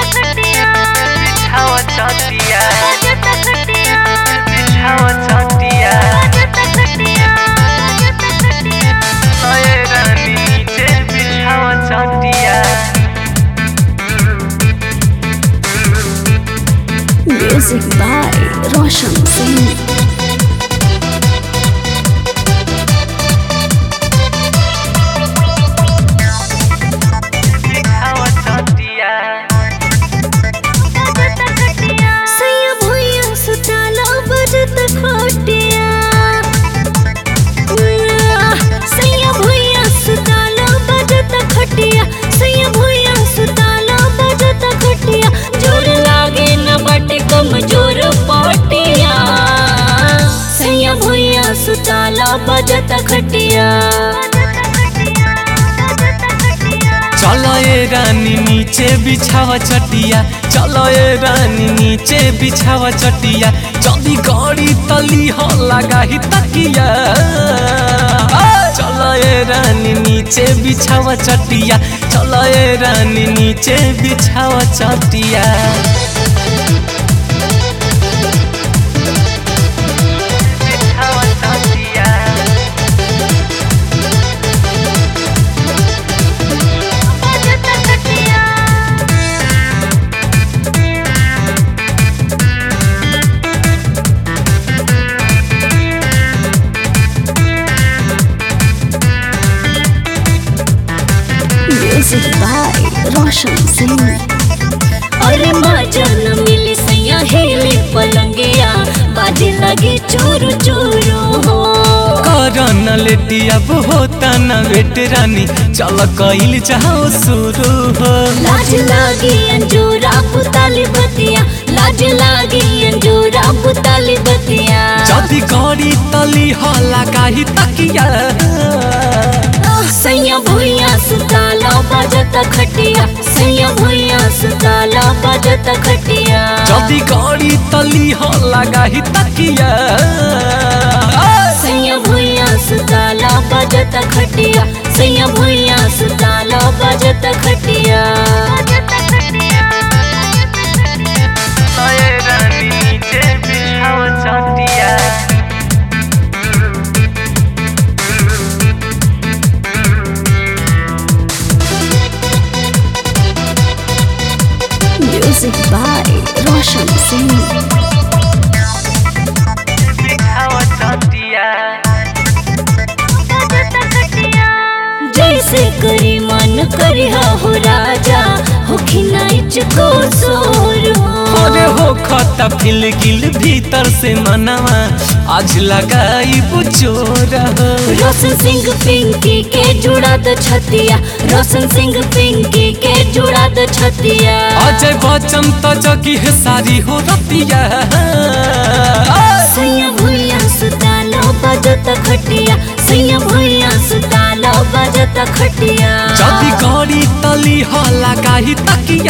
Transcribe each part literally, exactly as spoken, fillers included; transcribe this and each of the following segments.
बिछावा चटिया बिछावा चटिया ओए रानी नीचे बिछावा चटिया। Music by Roshan Singh. सुताला बजत खटिया चलो ए रानी नीचे बिछावा चटिया चलो ए रानी नीचे बिछावा चटिया जल्दी गाड़ी तली हो लगा ही तकिया। चलो ए रानी नीचे बिछावा चटिया चलो ए रानी नीचे बिछावा चटिया। Music by Roshan Singh. अरे मजा न मिली सैया हेले पलंगिया बाजे लगे चोरू चोरू हो करन लेटी अब होता न वेट रानी चल कइल जाओ शुरू हो। लाज लागी अंजूरा पुताली बतिया लाज लागी अंजूरा पुताली बतिया जदी गाड़ी तली हो लगा ही तकिया। सैया भुइया सुताला बजत खटिया सैया भुइया सुताला बजत खटिया जदी गाड़ी तली हो लगा ही तकिया। सैया भुइया सुताला बजत खटिया सैया भुइया सुताला बजत खटिया। ओए रानी नीचे बिछावा चटिया Music by Roshan Singh. जैसे करी मन करी हो राजा हो खिनाइच को सोर अरे हो खता फिल गिल भीतर से मनवा आज लगाई बुचोर रोशन सिंह पिंकी के जुड़ा द छतिया रोशन सिंह पिंकी के जुड़ा द छतिया अजय बच्चन तो जगी है सारी हो रतिया। सैया भुइया सुतालो बजत खटिया सैया भुइया सुतालो बजत खटिया जदी गाड़ी तली हो लगा ही तकिया।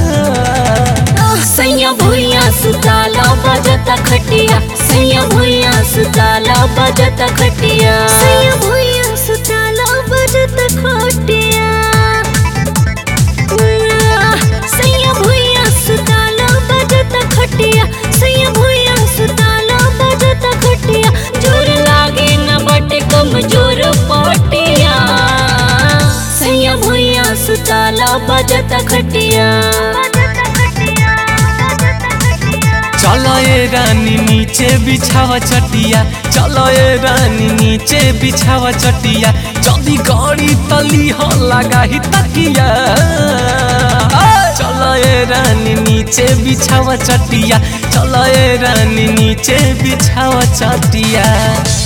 सैया भुइया सुतालो बजत खटिया सैया भुइया सुतालो बजत खटिया सैया भुइया सुतालो बजत खटिया सैया भुइया सुतालो बजत खटिया सैया भुइया सुतालो बजत खटिया जोर लागे न बटे कमजोर पटिया सैया भुइया सुतालो बजत खटिया। चलो ए रानी नीचे बिछावा चटिया चलो ए रानी नीचे बिछावा चटिया जदी गाड़ी तली हो लगा ही तकिया। चलो ए रानी नीचे बिछावा चटिया चलो ए रानी नीचे बिछावा चटिया।